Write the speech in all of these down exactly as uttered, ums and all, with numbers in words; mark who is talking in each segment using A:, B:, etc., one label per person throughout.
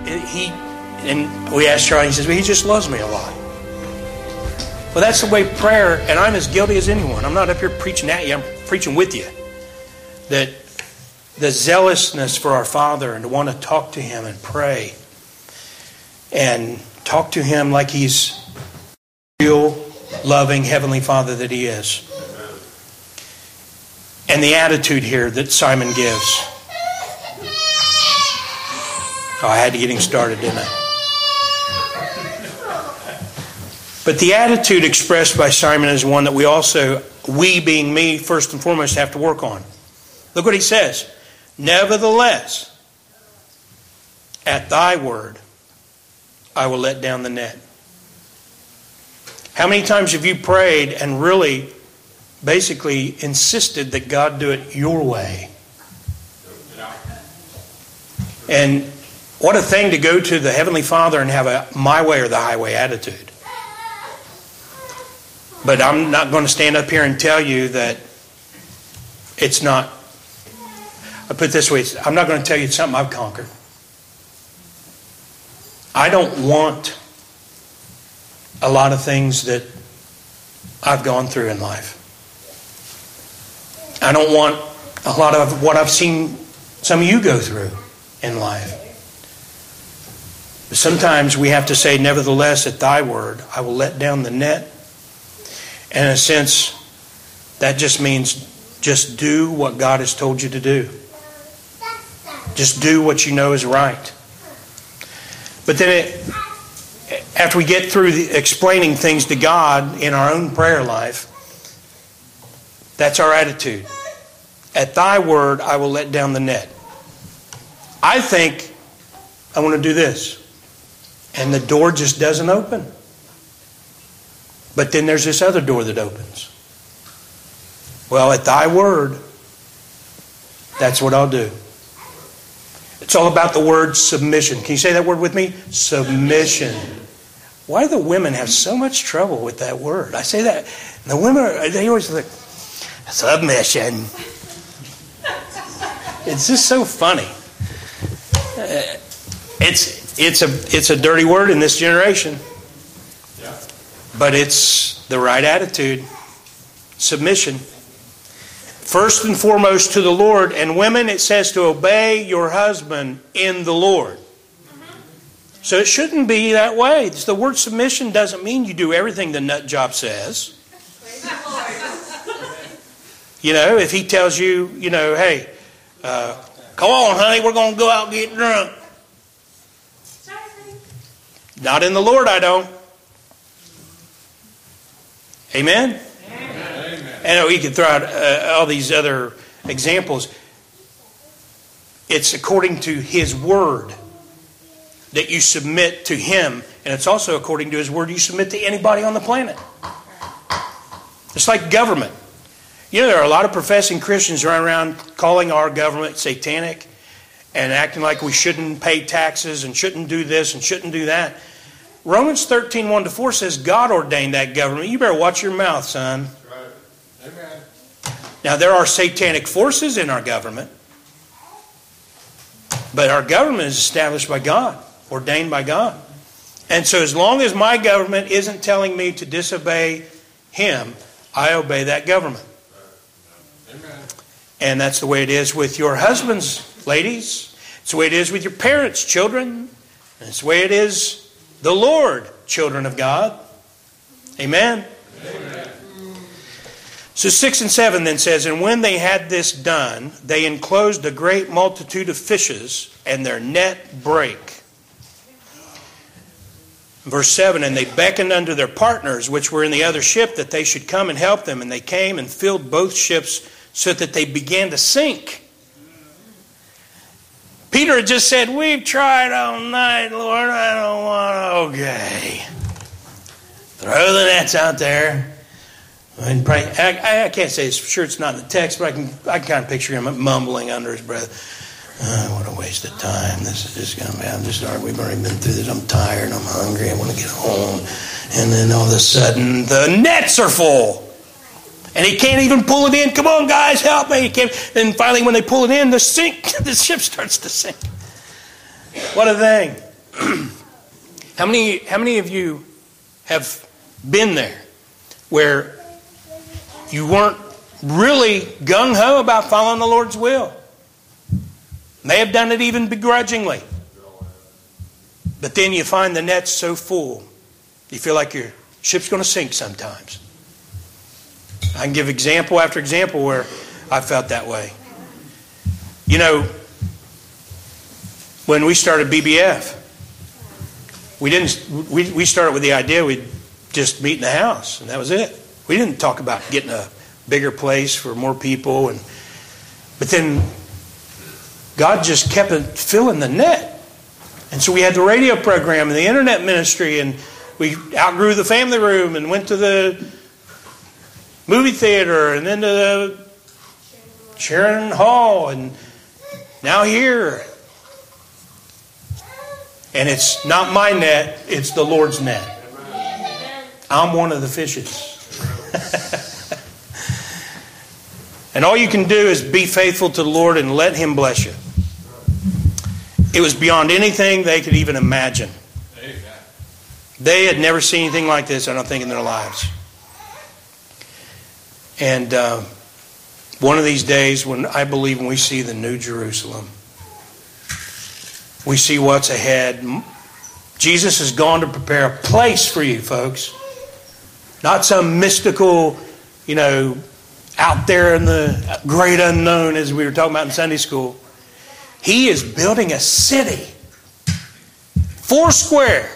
A: he, and we asked Charlie, he says, well, he just loves me a lot. Well, that's the way prayer, and I'm as guilty as anyone. I'm not up here preaching at you, I'm preaching with you. That the zealousness for our Father and to want to talk to Him and pray and talk to Him like He's real, loving Heavenly Father that He is. And the attitude here that Simon gives. Oh, I had to get him started, didn't I? But the attitude expressed by Simon is one that we also, we being me, first and foremost, have to work on. Look what he says. Nevertheless, at thy word, I will let down the net. How many times have you prayed and really basically insisted that God do it your way? And what a thing to go to the Heavenly Father and have a my way or the highway attitude. But I'm not going to stand up here and tell you that it's not. I put it this way, I'm not going to tell you it's something I've conquered. I don't want a lot of things that I've gone through in life. I don't want a lot of what I've seen some of you go through in life. But sometimes we have to say, nevertheless, at thy word, I will let down the net. And in a sense, that just means just do what God has told you to do. Just do what you know is right. But then it, after we get through the, explaining things to God in our own prayer life, that's our attitude. At thy word, I will let down the net. I think I want to do this. And the door just doesn't open. But then there's this other door that opens. Well, at thy word, that's what I'll do. It's all about the word submission. Can you say that word with me? Submission. Why do the women have so much trouble with that word? I say that. The women, are, they always like, submission. It's just so funny. Uh, it's it's a it's a dirty word in this generation. Yeah. But it's the right attitude. Submission. First and foremost to the Lord. And women, it says to obey your husband in the Lord. So it shouldn't be that way. It's the word submission doesn't mean you do everything the nut job says. You know, if he tells you, you know, hey, uh, come on, honey, we're going to go out and get drunk. Not in the Lord, I don't. Amen? I know we could throw out uh, all these other examples. It's according to His Word that you submit to Him. And it's also according to His Word you submit to anybody on the planet. It's like government. You know, there are a lot of professing Christians running around calling our government satanic and acting like we shouldn't pay taxes and shouldn't do this and shouldn't do that. Romans thirteen, one to four says God ordained that government. You better watch your mouth, son.
B: Amen.
A: Now, there are satanic forces in our government, but our government is established by God, ordained by God. And so as long as my government isn't telling me to disobey Him, I obey that government.
B: Amen.
A: And that's the way it is with your husbands, ladies. It's the way it is with your parents, children. And it's the way it is the Lord, children of God. Amen?
B: Amen.
A: So six and seven then says, and when they had this done, they enclosed a great multitude of fishes, and their net brake. Verse seven, and they beckoned unto their partners, which were in the other ship, that they should come and help them. And they came and filled both ships, so that they began to sink. Peter had just said, we've tried all night, Lord, I don't want to. Okay. Throw the nets out there. And pray. I, I can't say it's sure it's not in the text, but I can I can kind of picture him mumbling under his breath. Oh, what a waste of time. This is just going to be, I'm just, we've already been through this. I'm tired. I'm hungry. I want to get home. And then all of a sudden, the nets are full. And he can't even pull it in. Come on, guys, help me. He can't. And finally, when they pull it in, the sink, the ship starts to sink. What a thing. How many, how many of you have been there where you weren't really gung-ho about following the Lord's will? May have done it even begrudgingly. But then you find the net's so full, you feel like your ship's going to sink sometimes. I can give example after example where I felt that way. You know, when we started B B F, we didn't. We we started with the idea we'd just meet in the house, and that was it. We didn't talk about getting a bigger place for more people, and but then God just kept filling the net, and so we had the radio program and the internet ministry, and we outgrew the family room and went to the movie theater, and then to the Sharon Hall, and now here. And it's not my net, it's the Lord's net. I'm one of the fishes. And all you can do is be faithful to the Lord and let Him bless you. It was beyond anything they could even imagine. They had never seen anything like this, I don't think, in their lives. And uh, one of these days, when I believe when we see the New Jerusalem, we see what's ahead. Jesus has gone to prepare a place for you, folks. Not some mystical, you know, out there in the great unknown, as we were talking about in Sunday school. He is building a city. Four square.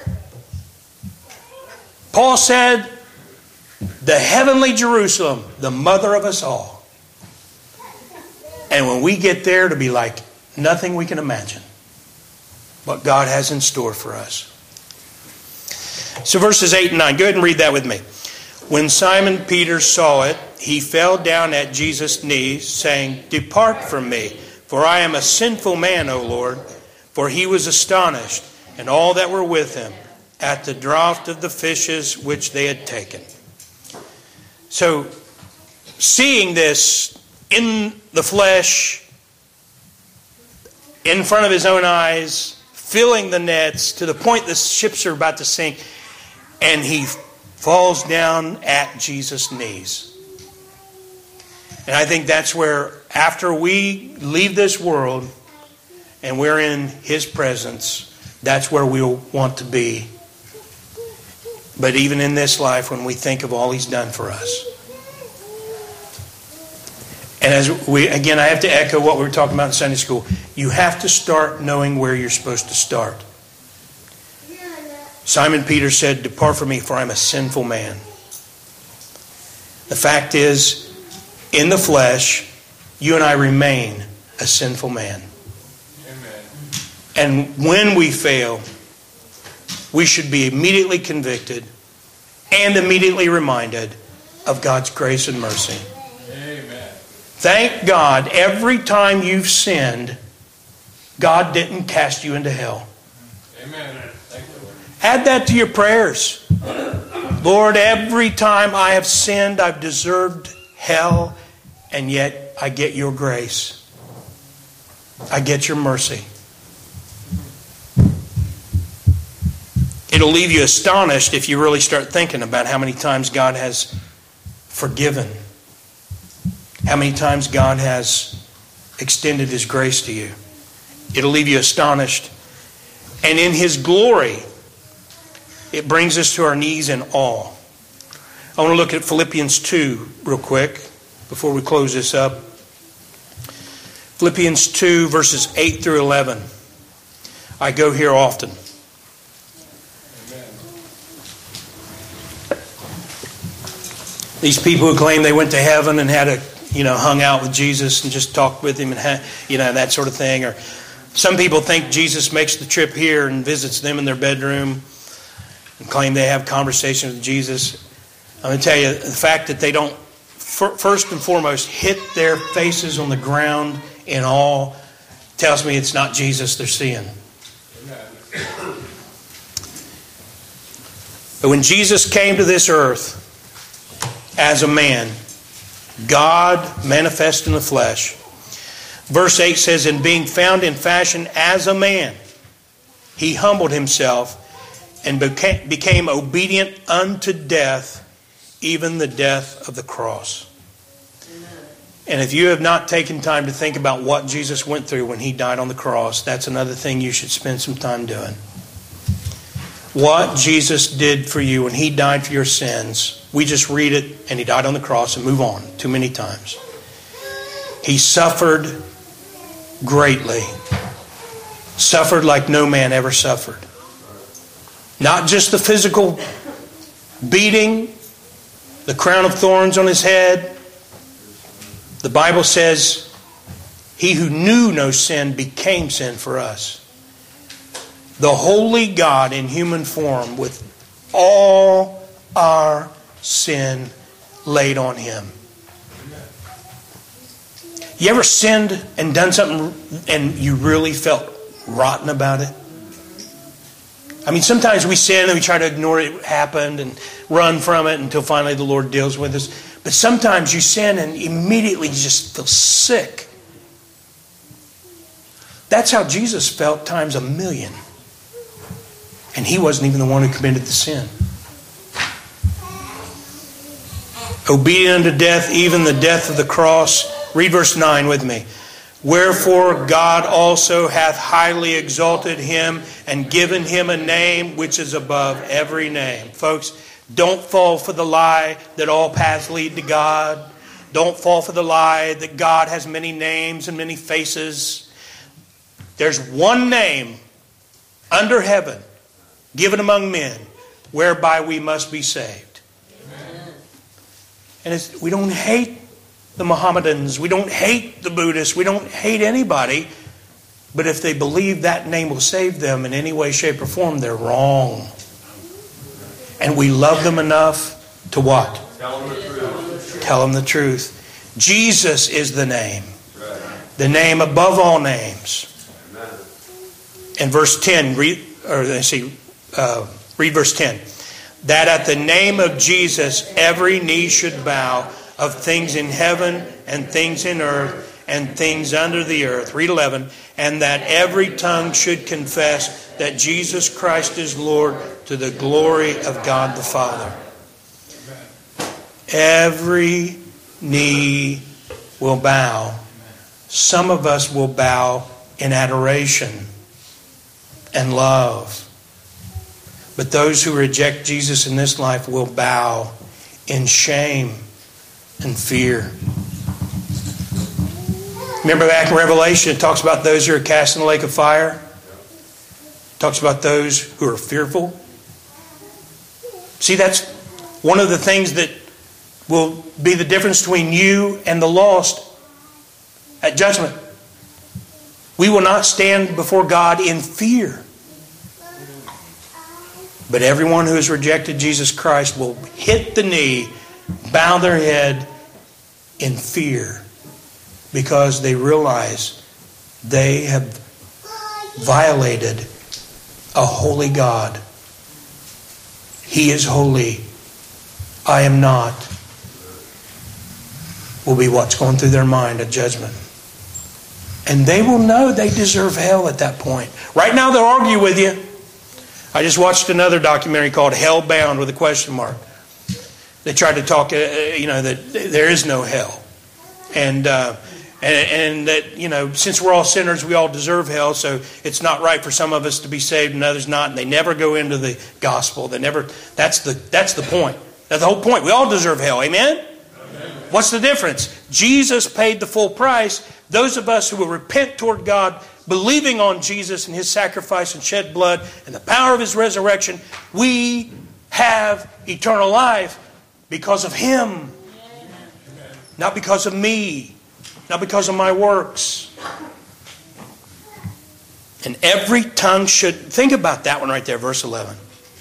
A: Paul said, the heavenly Jerusalem, the mother of us all. And when we get there, to be like nothing we can imagine what God has in store for us. So verses eight and nine. Go ahead and read that with me. When Simon Peter saw it, he fell down at Jesus' knees, saying, "Depart from me, for I am a sinful man, O Lord." For he was astonished, and all that were with him, at the draught of the fishes which they had taken. So, seeing this in the flesh, in front of his own eyes, filling the nets to the point the ships are about to sink, and he falls down at Jesus' knees. And I think that's where, after we leave this world and we're in His presence, that's where we'll want to be. But even in this life, when we think of all He's done for us. And as we, again, I have to echo what we were talking about in Sunday school. You have to start knowing where you're supposed to start. Simon Peter said, "Depart from me, for I'm a sinful man." The fact is, in the flesh, you and I remain a sinful man. Amen. And when we fail, we should be immediately convicted and immediately reminded of God's grace and mercy. Amen. Thank God every time you've sinned, God didn't cast you into hell. Amen. Thank you, Lord. Add that to your prayers. Lord, every time I have sinned, I've deserved hell, and yet I get your grace. I get your mercy. It'll leave you astonished if you really start thinking about how many times God has forgiven. How many times God has extended His grace to you. It'll leave you astonished. And in His glory, it brings us to our knees in awe. I want to look at Philippians two real quick before we close this up. Philippians two, verses eight through eleven. I go here often. These people who claim they went to heaven and had a, you know, hung out with Jesus and just talked with Him and had, you know, that sort of thing. Or some people think Jesus makes the trip here and visits them in their bedroom and claim they have conversations with Jesus. I'm going to tell you, the fact that they don't, first and foremost, hit their faces on the ground in awe tells me it's not Jesus they're seeing. But when Jesus came to this earth as a man, God manifest in the flesh. Verse eight says, "And being found in fashion as a man." He humbled himself and became, became obedient unto death, even the death of the cross. And if you have not taken time to think about what Jesus went through when He died on the cross, that's another thing you should spend some time doing. What Jesus did for you when He died for your sins, we just read it and He died on the cross and move on too many times. He suffered greatly. Suffered like no man ever suffered. Not just the physical beating, the crown of thorns on His head. The Bible says, He who knew no sin became sin for us. The holy God in human form with all our sin laid on Him. You ever sinned and done something and you really felt rotten about it? I mean, sometimes we sin and we try to ignore it happened and run from it until finally the Lord deals with us. But sometimes you sin and immediately you just feel sick. That's how Jesus felt times a million. And He wasn't even the one who committed the sin. Obedient unto death, even the death of the cross. Read verse nine with me. Wherefore God also hath highly exalted Him and given Him a name which is above every name. Folks, don't fall for the lie that all paths lead to God. Don't fall for the lie that God has many names and many faces. There's one name under heaven given among men whereby we must be saved. Amen. And it's, we don't hate the Mohammedans. We don't hate the Buddhists. We don't hate anybody. But if they believe that name will save them in any way, shape, or form, they're wrong. And we love them enough to what?
B: Tell them the truth.
A: Tell them the truth. Jesus is the name. The name above all names. In verse ten, read, or let's see, uh, read verse ten. That at the name of Jesus every knee should bow, of things in heaven and things in earth and things under the earth. Read eleven. And that every tongue should confess that Jesus Christ is Lord, to the glory of God the Father. Every knee will bow. Some of us will bow in adoration and love. But those who reject Jesus in this life will bow in shame and fear. Remember back in Revelation, it talks about those who are cast in the lake of fire. It talks about those who are fearful. See, that's one of the things that will be the difference between you and the lost at judgment. We will not stand before God in fear. But everyone who has rejected Jesus Christ will hit the knee, bow their head in fear, because they realize they have violated a holy God. He is holy. I am not. Will be what's going through their mind at judgment. And they will know they deserve hell at that point. Right now they'll argue with you. I just watched another documentary called Hellbound with a question mark. They tried to talk, uh, you know, that there is no hell. And, uh, and and that, you know, since we're all sinners, we all deserve hell. So it's not right for some of us to be saved and others not. And they never go into the gospel. They never. That's the that's the point. That's the whole point. We all deserve hell. Amen? Amen. What's the difference? Jesus paid the full price. Those of us who will repent toward God, believing on Jesus and His sacrifice and shed blood and the power of His resurrection, we have eternal life because of Him. Amen. Not because of me. Not because of my works. And every tongue should... Think about that one right there, verse eleven.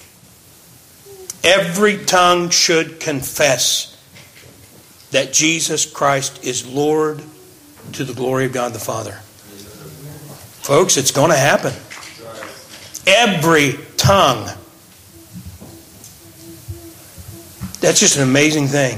A: Every tongue should confess that Jesus Christ is Lord, to the glory of God the Father. Folks, it's going to happen. Every tongue. That's just an amazing thing.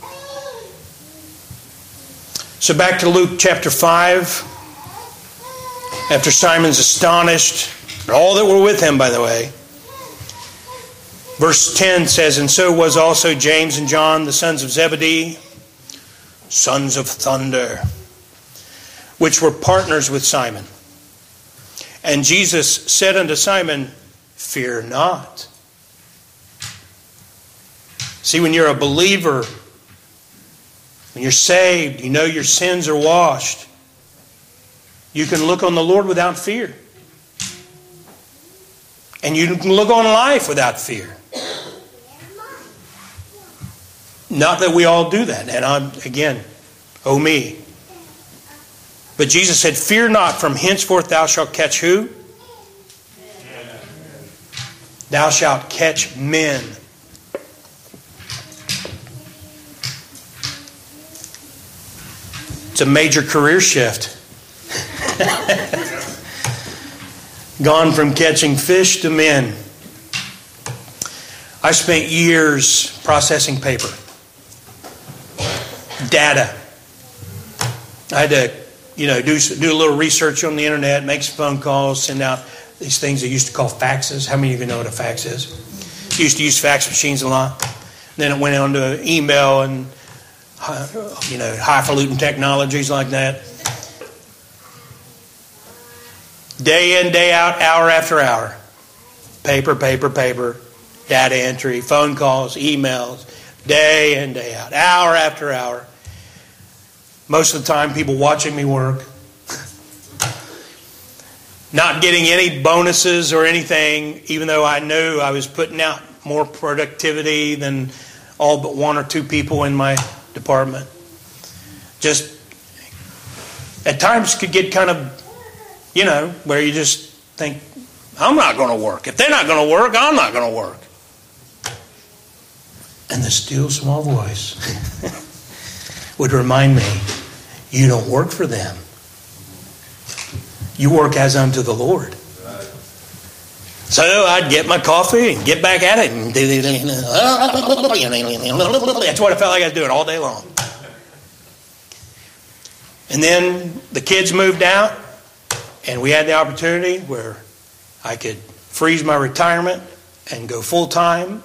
A: So back to Luke chapter five. After Simon's astonished, All that were with him, by the way. Verse ten says, and so was also James and John, the sons of Zebedee, sons of thunder, which were partners with Simon. And Jesus said unto Simon, fear not. See, when you're a believer, when you're saved, you know your sins are washed, you can look on the Lord without fear. And you can look on life without fear. Not that we all do that. And I'm, again, oh me. But Jesus said, fear not, from henceforth thou shalt catch who? Thou shalt catch men. It's a major career shift. Gone from catching fish to men. I spent years processing paper. Data. I had to, you know, do, do a little research on the internet, make some phone calls, send out these things they used to call faxes. How many of you know what a fax is? Used to use fax machines a lot. Then it went on to email and, you know, highfalutin technologies like that. Day in, day out, hour after hour. Paper, paper, paper. Data entry, phone calls, emails. Day in, day out. Hour after hour. Most of the time, people watching me work. Not getting any bonuses or anything, even though I knew I was putting out more productivity than all but one or two people in my department. Just at times could get kind of, you know, where you just think, I'm not going to work. If they're not going to work, I'm not going to work. And the still small voice would remind me, you don't work for them. You work as unto the Lord. So I'd get my coffee and get back at it. And that's what I felt like I was doing all day long. And then the kids moved out, and we had the opportunity where I could freeze my retirement and go full time.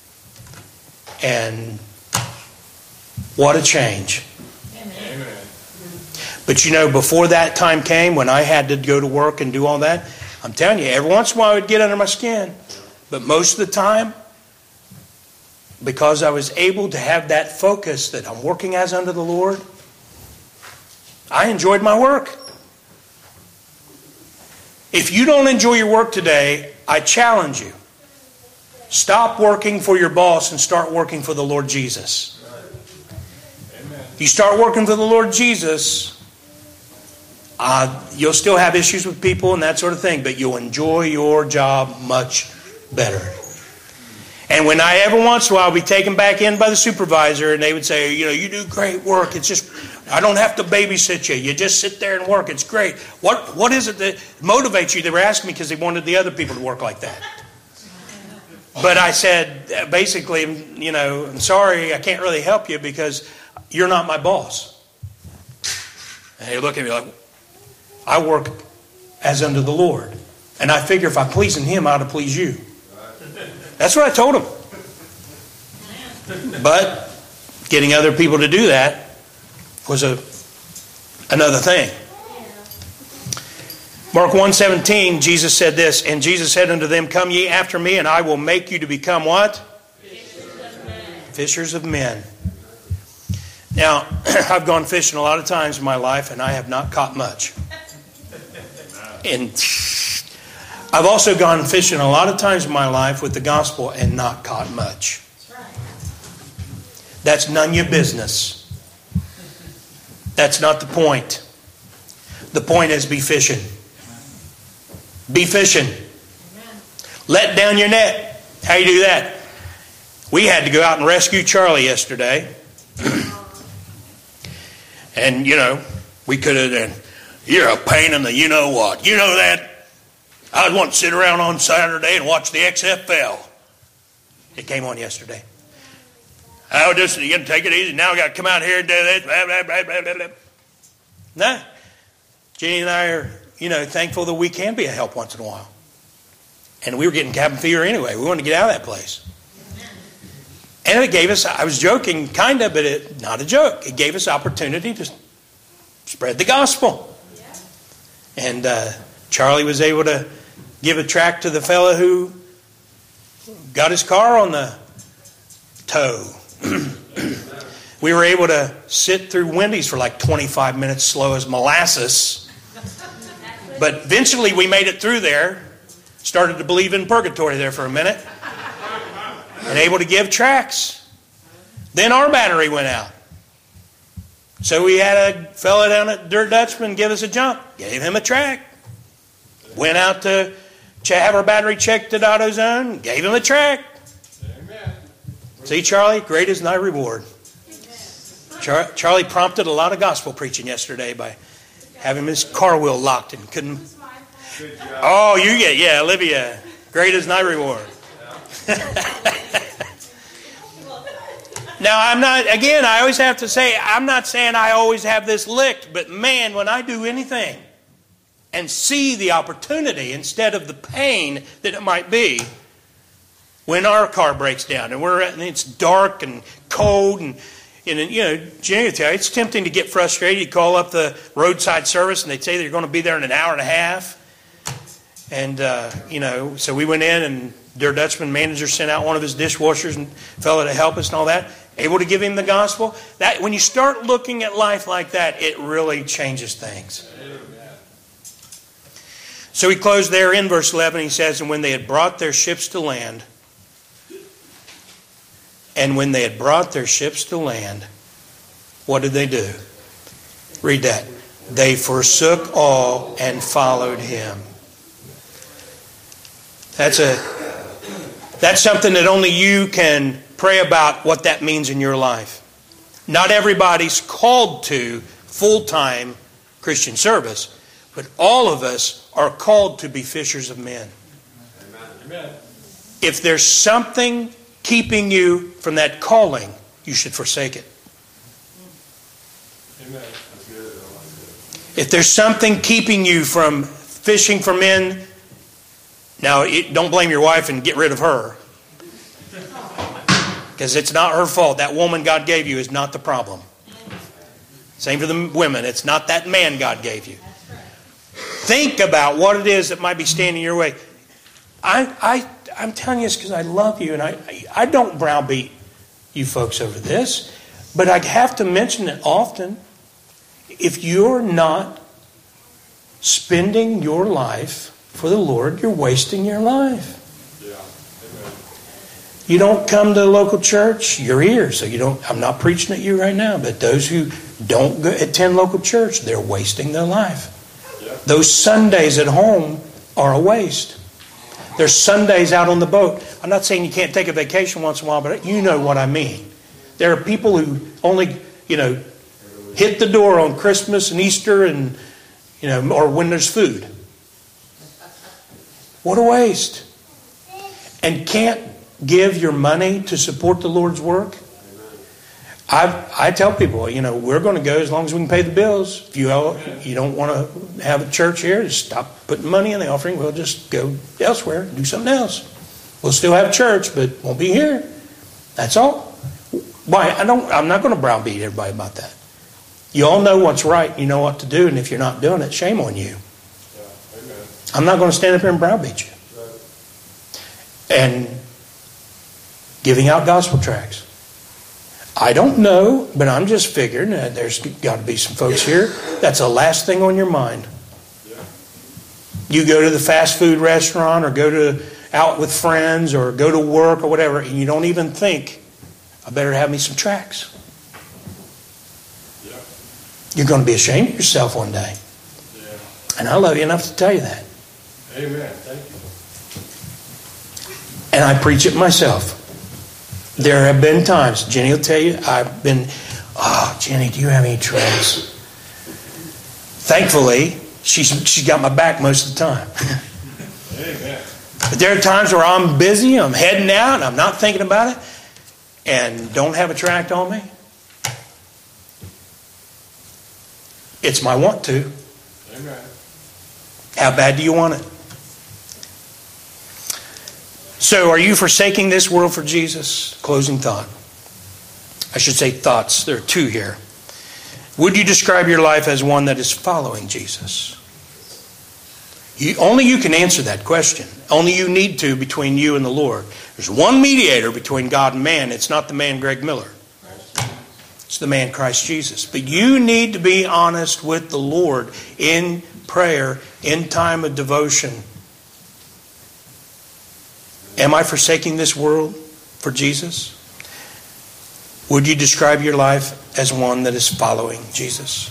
A: And what a change.
B: Amen.
A: But you know, before that time came, when I had to go to work and do all that, I'm telling you, every once in a while it would get under my skin. But most of the time, because I was able to have that focus that I'm working as unto the Lord, I enjoyed my work. If you don't enjoy your work today, I challenge you. Stop working for your boss and start working for the Lord Jesus. If you start working for the Lord Jesus, uh, you'll still have issues with people and that sort of thing, but you'll enjoy your job much better. And when I every once in a while be taken back in by the supervisor and they would say, you know, you do great work. It's just, I don't have to babysit you. You just sit there and work. It's great. What What is it that motivates you? They were asking me because they wanted the other people to work like that. But I said, basically, you know, I'm sorry, I can't really help you because you're not my boss. And they look at me like, I work as unto the Lord. And I figure if I'm pleasing Him, I ought to please you. That's what I told him. But getting other people to do that was a another thing. Mark one seventeen, Jesus said this, and Jesus said unto them, come ye after me, and I will make you to become what? Fishers of men. Fishers of men. Now, I've gone fishing a lot of times in my life, and I have not caught much. And I've also gone fishing a lot of times in my life with the gospel and not caught much. That's none of your business. That's not the point. The point is be fishing. Be fishing. Let down your net. How you do that? We had to go out and rescue Charlie yesterday. And, you know, we could have done, you're a pain in the you-know-what. You know that? I would want to sit around on Saturday and watch the X F L. It came on yesterday. I would just, you got to take it easy. Now I got to come out here and do this. Blah, blah, blah, blah, blah, blah. Nah. Jenny and I are, you know, thankful that we can be a help once in a while. And we were getting cabin fever anyway. We wanted to get out of that place. And it gave us, I was joking kind of, but it, not a joke. It gave us opportunity to spread the gospel. And uh, Charlie was able to give a tract to the fellow who got his car on the tow. We were able to sit through Wendy's for like twenty-five minutes, slow as molasses. But eventually we made it through there. Started to believe in purgatory there for a minute. And able to give tracts. Then our battery went out. So we had a fella down at Dirt Dutchman give us a jump. Gave him a tract. Went out to have our battery checked at AutoZone. Gave him a tract.
B: Amen.
A: See, Charlie, great is thy reward. Char- Charlie prompted a lot of gospel preaching yesterday by having his car wheel locked and couldn't.
B: Good job.
A: Oh, you get, yeah, Olivia. Great is thy reward. Now, I'm not, again, I always have to say, I'm not saying I always have this licked, but man, when I do anything and see the opportunity instead of the pain that it might be, when our car breaks down and we're and it's dark and cold and, and you know, Jenny will tell you, it's tempting to get frustrated. You call up the roadside service and they say they're going to be there in an hour and a half. And, uh, you know, so we went in and their Dutchman manager sent out one of his dishwashers and fella to help us and all that. Able to give him the gospel. That when you start looking at life like that, it really changes things. So he closed there in verse eleven. He says, and when they had brought their ships to land, and when they had brought their ships to land, what did they do? Read that. They forsook all and followed him. That's a that's something that only you can pray about what that means in your life. Not everybody's called to full-time Christian service, but all of us are called to be fishers of men.
B: Amen.
A: If there's something keeping you from that calling, you should forsake it.
B: Amen.
A: If there's something keeping you from fishing for men, now it, don't blame your wife and get rid of her. Because it's not her fault. That woman God gave you is not the problem. Same for the women. It's not that man God gave you. Think about what it is that might be standing your way. I, I, I'm telling you this because I love you, and I, I don't browbeat you folks over this, but I have to mention it often. If you're not spending your life for the Lord, you're wasting your life.
B: Yeah. Amen.
A: You don't come to a local church, you're here, so you don't. I'm not preaching at you right now, but those who don't go, attend local church, they're wasting their life.
B: Yeah.
A: Those Sundays at home are a waste. There's Sundays out on the boat. I'm not saying you can't take a vacation once in a while, but you know what I mean. There are people who only, you know, hit the door on Christmas and Easter and, you know, or when there's food. What a waste. And can't give your money to support the Lord's work. I I tell people, you know, we're going to go as long as we can pay the bills. If you you don't want to have a church here, just stop putting money in the offering. We'll just go elsewhere, do something else. We'll still have church, but won't be here. That's all. Why? I don't. I'm not going to browbeat everybody about that. You all know what's right. You know what to do, and if you're not doing it, shame on you.
B: Yeah. Amen.
A: I'm not going to stand up here and browbeat you. And giving out gospel tracts. I don't know, but I'm just figuring that there's got to be some folks here. That's the last thing on your mind.
B: Yeah.
A: You go to the fast food restaurant or go to out with friends or go to work or whatever, and you don't even think, I better have me some tracts.
B: Yeah.
A: You're going to be ashamed of yourself one day.
B: Yeah.
A: And I love you enough to tell you that.
B: Amen. Thank you.
A: And I preach it myself. There have been times, Jenny will tell you, I've been, oh, Jenny, do you have any tracts? Thankfully, she's she's got my back most of the time.
B: Amen.
A: But there are times where I'm busy, I'm heading out, and I'm not thinking about it, and don't have a tract on me. It's my want to.
B: Amen.
A: How bad do you want it? So are you forsaking this world for Jesus? Closing thought. I should say thoughts. There are two here. Would you describe your life as one that is following Jesus? You, only you can answer that question. Only you need to between you and the Lord. There's one mediator between God and man. It's not the man Greg Miller. It's the man Christ Jesus. But you need to be honest with the Lord in prayer, in time of devotion. Am I forsaking this world for Jesus? Would you describe your life as one that is following Jesus?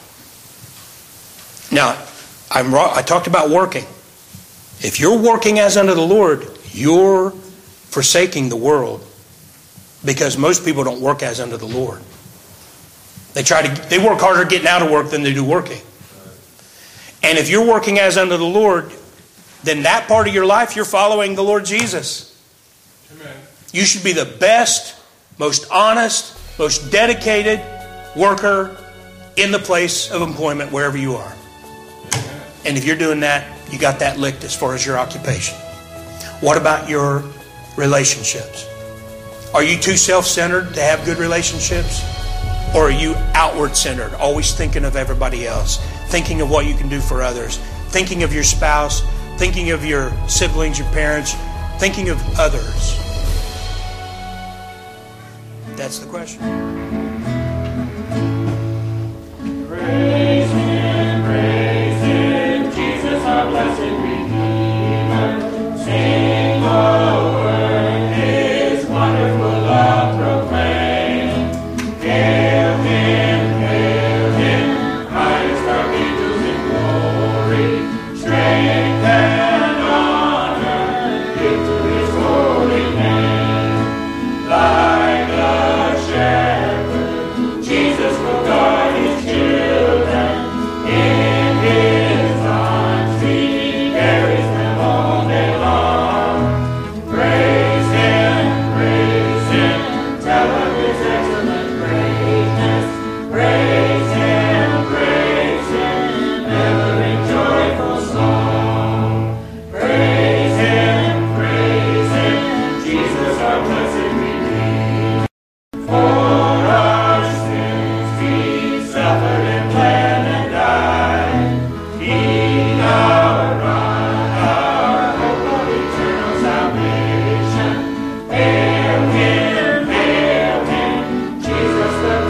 A: Now, I'm, I talked about working. If you're working as unto the Lord, you're forsaking the world, because most people don't work as unto the Lord. They try to they work harder getting out of work than they do working. And if you're working as unto the Lord, then that part of your life you're following the Lord Jesus.
B: Amen.
A: You should be the best, most honest, most dedicated worker in the place of employment wherever you are.
B: Amen.
A: And if you're doing that, you got that licked as far as your occupation. What about your relationships? Are you too self-centered to have good relationships? Or are you outward-centered, always thinking of everybody else, thinking of what you can do for others, thinking of your spouse, thinking of your siblings, your parents, thinking of others? That's the question.
C: Praise Him, praise Him, Jesus our blessed Redeemer. Sing over His wonderful love proclaim. Hail Him, hail Him, highest of angels in glory. Strength and honor give to His holy name. Like a shepherd, Jesus will guard His children. In His arms He carries them all day long. Praise Him, praise Him, tell of His excellent greatness. Praise Him, praise Him, ever in joyful song. Praise Him, praise Him, Jesus our blessed Redeemer. For our sins He suffered and bled and died. He our rock, our hope of eternal salvation. Hail Him, hail Him, Jesus the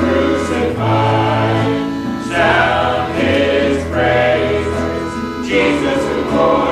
C: crucified. Sound His praises, Jesus who bore